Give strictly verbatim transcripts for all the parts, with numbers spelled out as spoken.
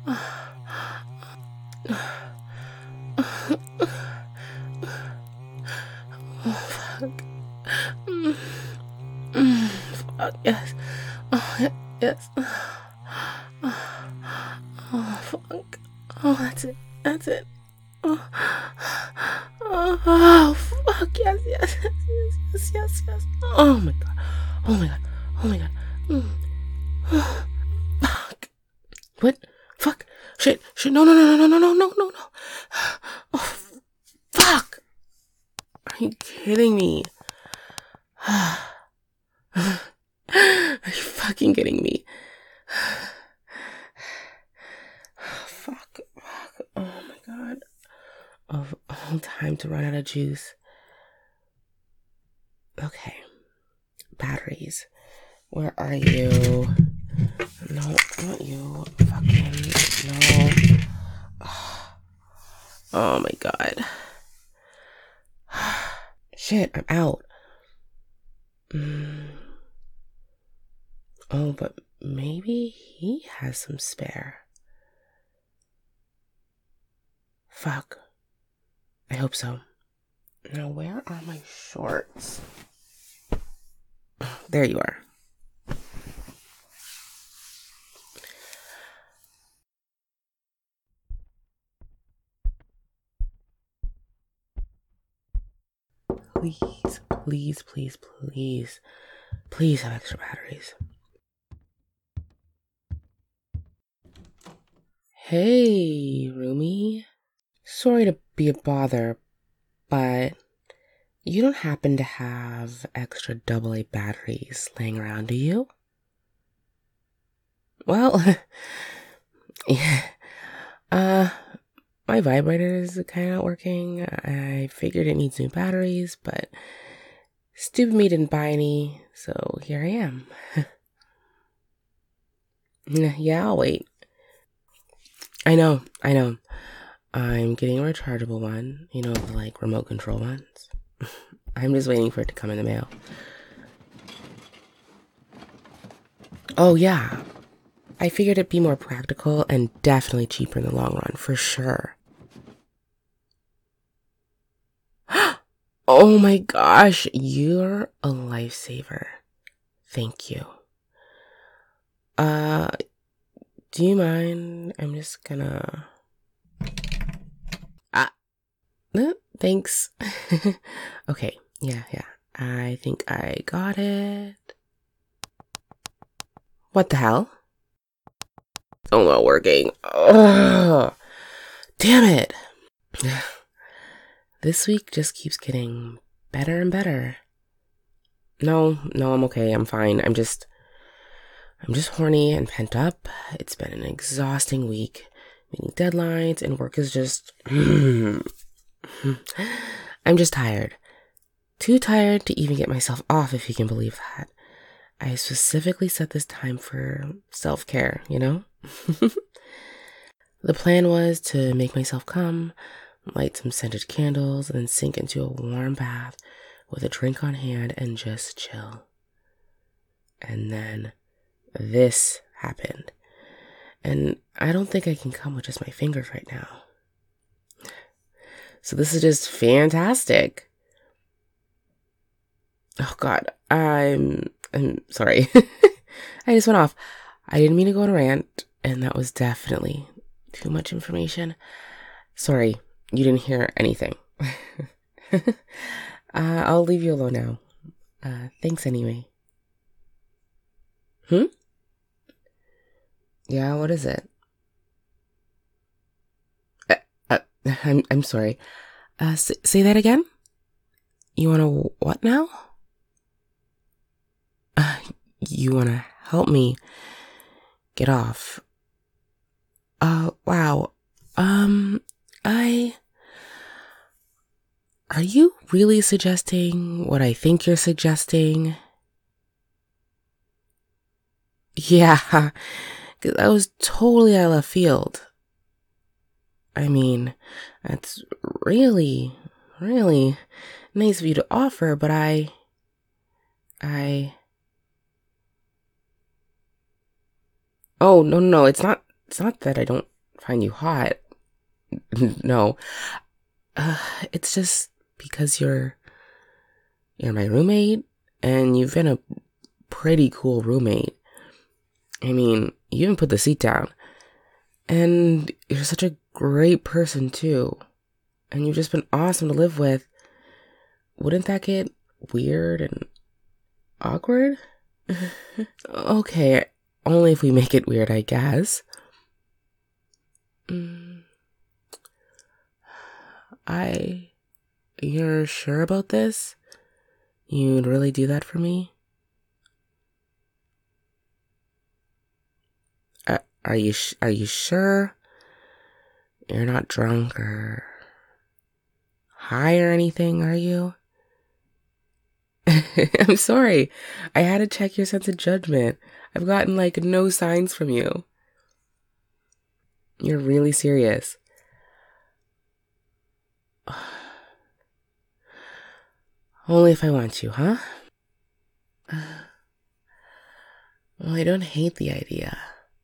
Fuck. Mm. Mm. Fuck, yes. Oh, yes. Oh, fuck. Oh, that's it. That's it. Oh, oh, oh fuck. Yes, yes, yes, yes, yes, yes. Oh my god. Oh my god. Oh my god. Mm. Fuck. What? Fuck. Shit. Shit. No, no, no, no, no, no, no, no, no. Oh, fuck. Are you kidding me? Are you fucking kidding me? Fuck. Fuck. Oh my god. Of all time to run out of juice. Okay. Batteries. Where are you? No, not you. Fucking no. Oh my god. Shit, I'm out. Mm. Oh, but maybe he has some spare. Fuck. I hope so. Now, where are my shorts? There you are. Please, please, please, please, please have extra batteries. Hey, roomie. Sorry to be a bother, but you don't happen to have extra double A batteries laying around, do you? Well, yeah. Uh, my vibrator is kind of not working. I figured it needs new batteries, but stupid me didn't buy any, so here I am. Yeah, I'll wait. I know, I know. I'm getting a rechargeable one, you know, the like remote control ones. I'm just waiting for it to come in the mail. Oh yeah, I figured it'd be more practical and definitely cheaper in the long run, for sure. Oh my gosh, you're a lifesaver. Thank you. Uh, do you mind? I'm just gonna... Ah, no, thanks. Okay, yeah, yeah. I think I got it. What the hell? Oh, not working. Ugh. Damn it. This week just keeps getting better and better. No, no, I'm okay. I'm fine. I'm just... I'm just horny and pent up. It's been an exhausting week. Meeting deadlines and work is just... I'm just tired. Too tired to even get myself off, if you can believe that. I specifically set this time for self-care, you know? The plan was to make myself come, light some scented candles, and then sink into a warm bath with a drink on hand and just chill. And then this happened. And I don't think I can come with just my fingers right now. So this is just fantastic. Oh God, I'm, I'm sorry. I just went off. I didn't mean to go on a rant, and that was definitely too much information. Sorry, you didn't hear anything. uh, I'll leave you alone now. Uh, thanks anyway. Hmm? Yeah, what is it? Uh, uh, I'm I'm sorry. Uh, s- say that again? You wanna what now? Uh, you wanna help me get off? Uh, wow. Um, I... Are you really suggesting what I think you're suggesting? Yeah, because that was totally out of left field. I mean, that's really, really nice of you to offer, but I... I... Oh, no, no, no, it's not, it's not that I don't find you hot. No. Uh, it's just because you're you're my roommate, and you've been a pretty cool roommate. I mean, you even put the seat down. And you're such a great person, too. And you've just been awesome to live with. Wouldn't that get weird and awkward? Okay, only if we make it weird, I guess. Mm. I... You're sure about this? You'd really do that for me? Uh, are you sh- are you sure? You're not drunk or high or anything, are you? I'm sorry. I had to check your sense of judgment. I've gotten like no signs from you. You're really serious. Only if I want you, huh? Well, I don't hate the idea.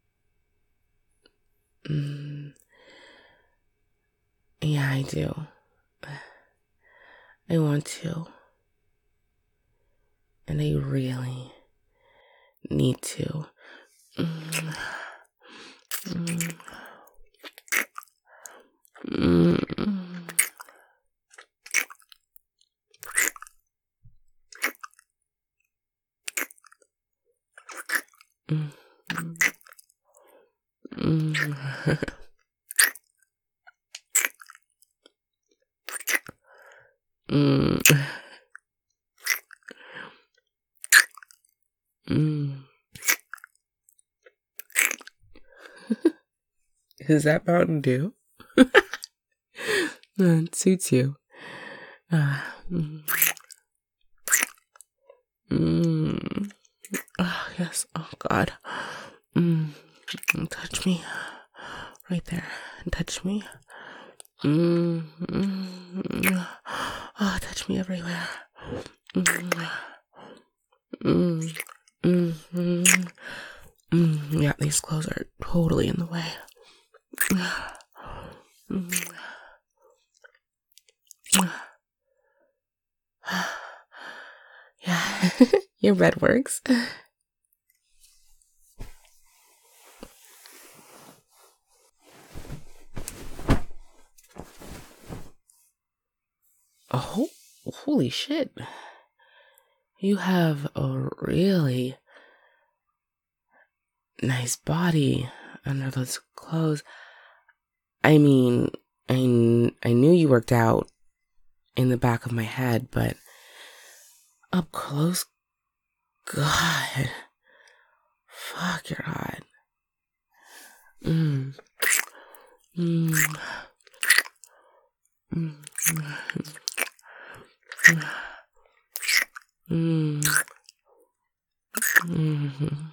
Mm. Yeah, I do. I want to. And I really need to. Mm. Mm. Mm. Mm. Mm. Mm. Mm. Is that Mountain Dew? It suits you. Uh, mm. Mm. Oh, yes. Oh, God. Mm. Touch me. Right there. Touch me. Mm. Mm. Oh, touch me everywhere. Mm. Mm. Mm. Mm. Mm. Yeah, these clothes are totally in the way. Mm. Yeah, your bed works. Oh, holy shit. You have a really nice body under those clothes. I mean, I, kn- I knew you worked out in the back of my head, but up close, God. Fuck, you're hot. Mm. Mm. Mm. Mm. Mm.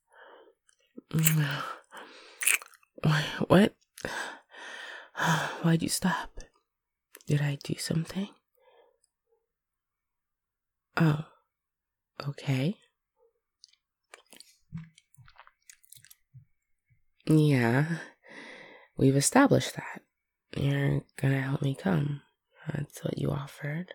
Mm. What? Why'd you stop? Did I do something? Oh, okay. Yeah, we've established that. You're gonna help me come. That's what you offered.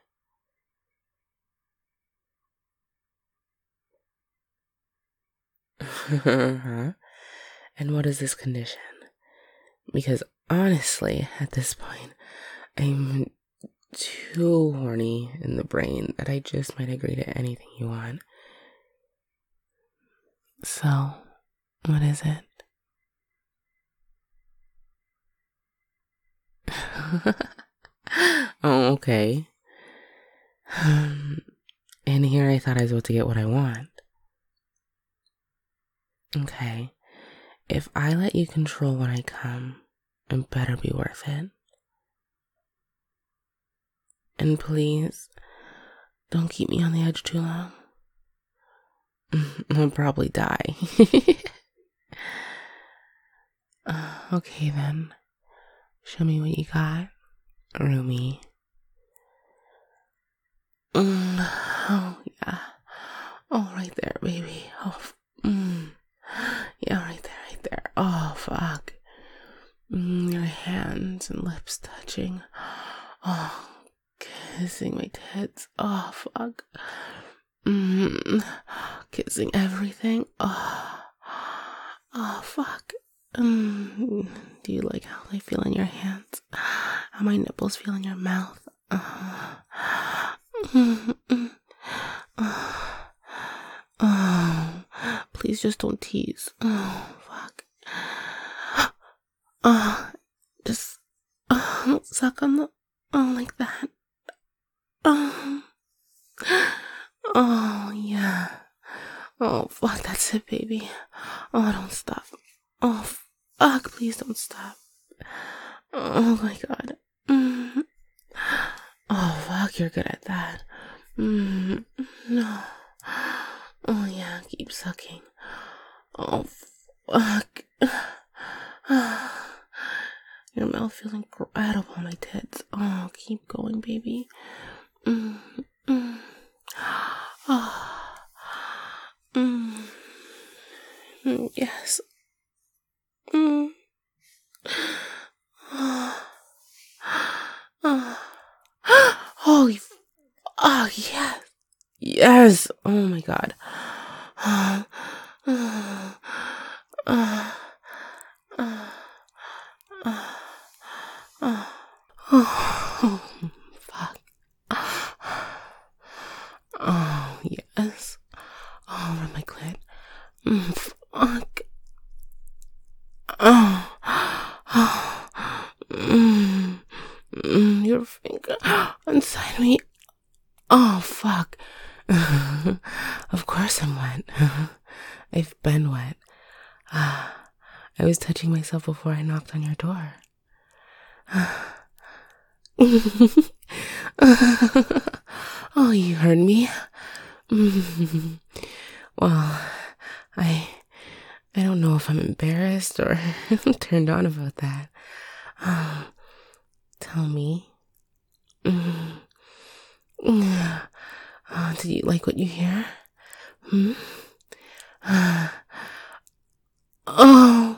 Huh? And what is this condition? Because honestly, at this point, I'm too horny in the brain that I just might agree to anything you want. So, what is it? Oh, okay. Um, and here I thought I was about to get what I want. Okay. If I let you control when I come, it better be worth it. And please, don't keep me on the edge too long. I'll probably die. uh, okay then. Show me what you got, Rumi. Mm, oh, yeah. Oh, right there, baby. Oh, mm. Yeah, right there, right there. Oh, fuck. Mm. Mm, kissing everything. Oh, oh fuck. Mm, do you like how they feel in your hands? How my nipples feel in your mouth? Oh, mm, mm, oh, oh, please just don't tease. Oh, fuck. Oh, just oh, suck on the oh like that. Oh, oh yeah. Oh fuck, that's it, baby. Oh, don't stop. Oh fuck, please don't stop. Oh my god. Mm. Oh fuck, you're good at that. Mm. No. Oh yeah, keep sucking. Oh fuck. Your mouth feels incredible, my tits. Oh, keep going, baby. Mm, mm. Oh. Mm. Mm, yes. Mm. Oh. Oh. Oh, you- oh, yes. Yes. Oh my god. Oh. Oh. Oh. Oh. Oh. Oh. Fuck. Oh, yes. Oh, over my clit. Mm, fuck. Oh. Oh. Mm. Mm, your finger inside me. Oh, fuck. Of course I'm wet. I've been wet. I was touching myself before I knocked on your door. Oh, you heard me. Well, I I don't know if I'm embarrassed or turned on about that. Um, tell me. Uh, did you like what you hear? Hmm? Oh.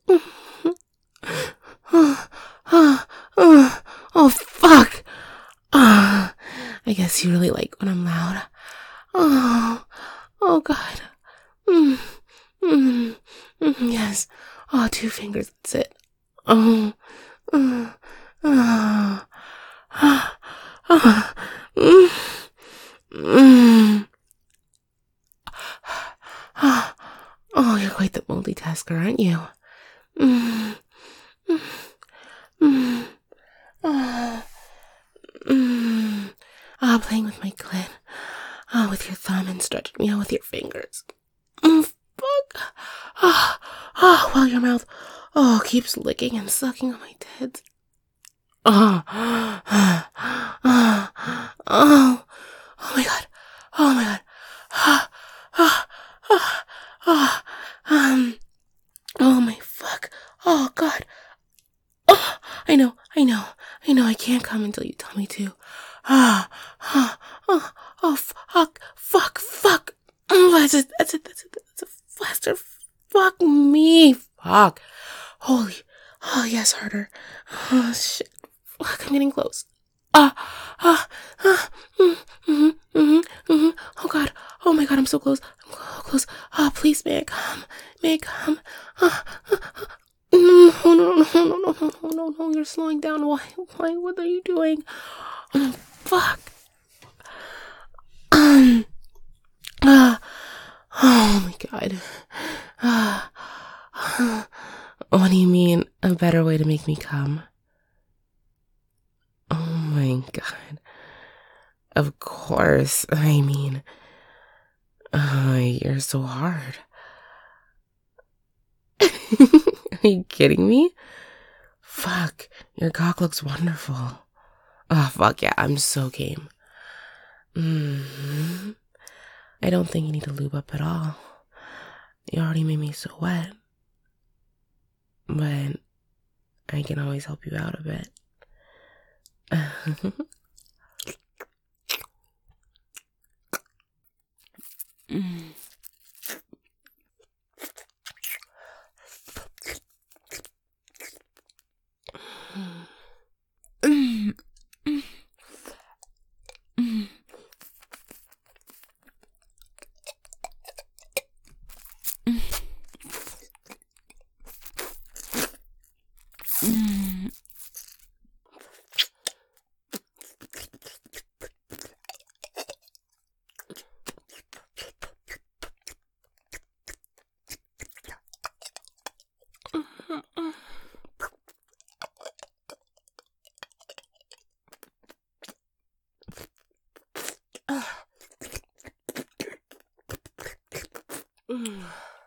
Oh, fuck. Oh, I guess you really like when I'm loud. Oh, oh God. Mm, mm, mm, yes. Oh, two fingers. That's it. Oh, uh, uh, uh, uh, mm, mm. Oh, you're quite the multitasker, aren't you? Mm, mm, mm, oh, mm. Ah, playing with my clit. Ah, with your thumb and stretching me out with your fingers. Mm, fuck. Ah, ah, while your mouth, oh, keeps licking and sucking on my tits. Oh, ah, ah, oh, oh my god. Oh my god. Ah, ah, ah, ah, um, oh my fuck. Oh god. Oh, I know, I know, I know I can't come until you tell me to. Ah, ah, ah, oh, fuck, fuck, fuck. Oh, that's it, that's it, that's it, that's it, faster. Fuck me, fuck. Holy, oh, yes, harder. Oh, shit. Fuck, I'm getting close. Ah, ah, ah, mm, mm, mm, mm, oh god, oh my god, I'm so close, I'm so close. Ah, please, may I come, may I come. Ah, ah, ah. No, no, no, no, no, no, no, no, no, no, you're slowing down. Why, why, what are you doing? Oh, fuck. Um, ah, oh my god. Ah, ah. What do you mean, a better way to make me come? Oh my god. Of course, I mean, uh, you're so hard. Are you kidding me? Fuck, your cock looks wonderful. Oh, fuck yeah, I'm so game. Mm-hmm. I don't think you need to lube up at all. You already made me so wet. But I can always help you out a bit. Mm. Mm. Mm. Mm. Mm.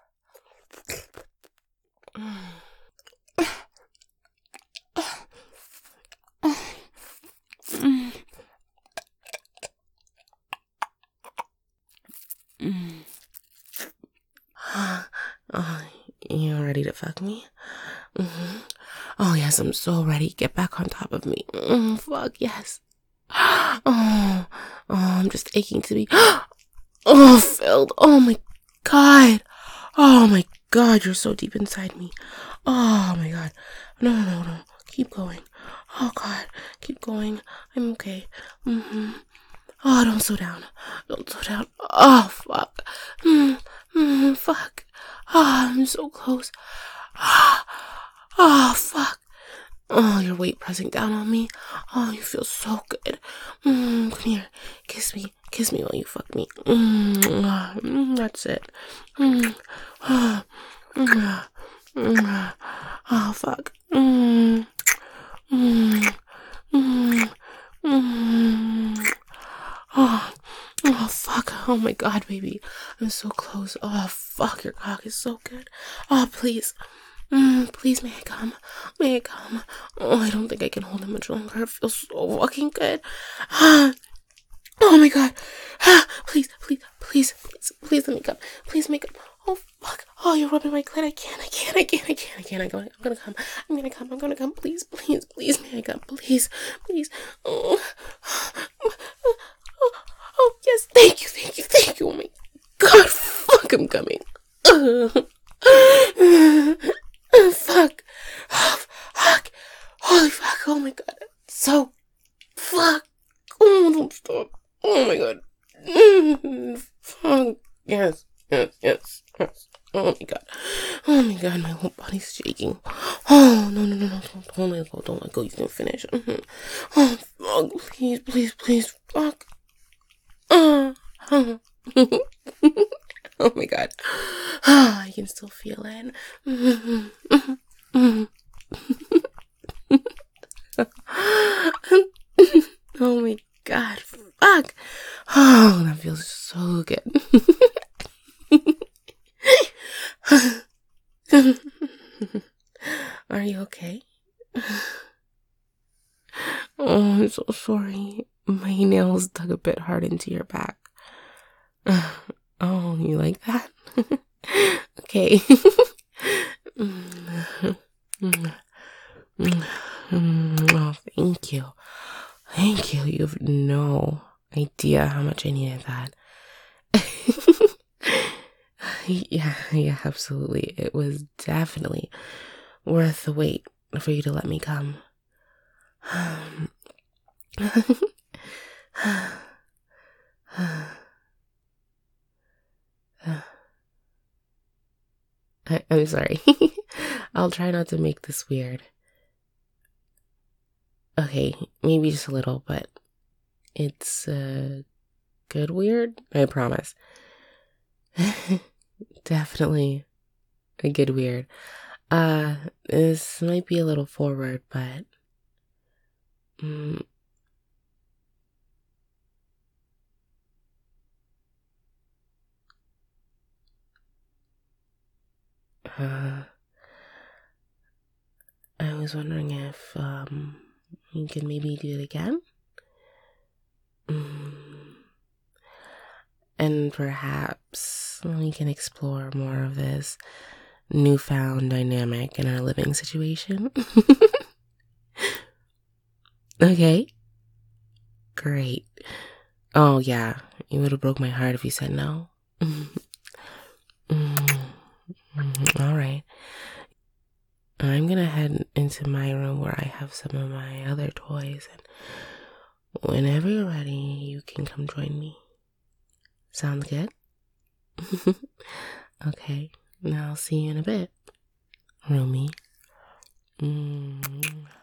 Oh, you ready to fuck me? Mm-hmm. Oh, yes, I'm so ready. Get back on top of me. Mm, fuck, yes. Oh, oh, I'm just aching to be. Oh, filled. Oh, my God. Oh, my God, you're so deep inside me. Oh, my God. No, no, no, no. Keep going. Oh, God. Keep going. I'm okay. Mm-hmm. Oh, don't slow down. Don't slow down. Oh, fuck. Mm, mm, fuck. Oh, I'm so close. Oh, oh, fuck. Oh, your weight pressing down on me. Oh, you feel so good. Mm, come here. Kiss me. Kiss me while you fuck me. Mm, mm, that's it. Mm, oh, mm, mm, oh, fuck. Mm, mm, mm, mm. Oh, oh, fuck. Oh, my God, baby. I'm so close. Oh, fuck. Your cock is so good. Oh, please. Mm, please, may I come? May I come? Oh, I don't think I can hold it much longer. It feels so fucking good. Oh, my God. Please, please, please, please, please let me come. Please make come. Oh, fuck. Oh, you're rubbing my clit. I can't, I can't, I can't, I can't, I can't. I'm gonna, I'm gonna come. I'm gonna come. I'm gonna come. Please, please, please, may I come? Please, please. Oh, oh, oh, oh yes. Thank you, thank you, thank you. Oh, my God. Fuck, I'm coming. Oh, fuck. Oh, fuck. Holy fuck. Oh my God. So, fuck. Oh, don't stop. Oh my God. Mm, fuck. Yes, yes, yes, yes. Oh my God. Oh my God. My whole body's shaking. Oh, no, no, no, no. Don't, don't let go. Don't let go. You can finish. Mm-hmm. Oh, fuck. Please, please, please. Fuck. Uh, oh. Oh my God. Oh, I can still feel it. Oh my God. Fuck. Oh, that feels so good. Are you okay? Oh, I'm so sorry. My nails dug a bit hard into your back. Oh, you like that? Okay. Oh, thank you. Thank you. You have no idea how much I needed that. Yeah, yeah, absolutely. It was definitely worth the wait for you to let me come. I, I'm sorry. I'll try not to make this weird. Okay, maybe just a little, but it's uh, good weird, I promise. Definitely a good weird. Uh, this might be a little forward, but mm, uh, I was wondering if um we can maybe do it again. Mm. And perhaps we can explore more of this newfound dynamic in our living situation. Okay, great. Oh yeah, you would have broke my heart if you said no. All right. I'm gonna head into my room where I have some of my other toys, and whenever you're ready, you can come join me. Sounds good? Okay, now I'll see you in a bit, Rumi. Mm.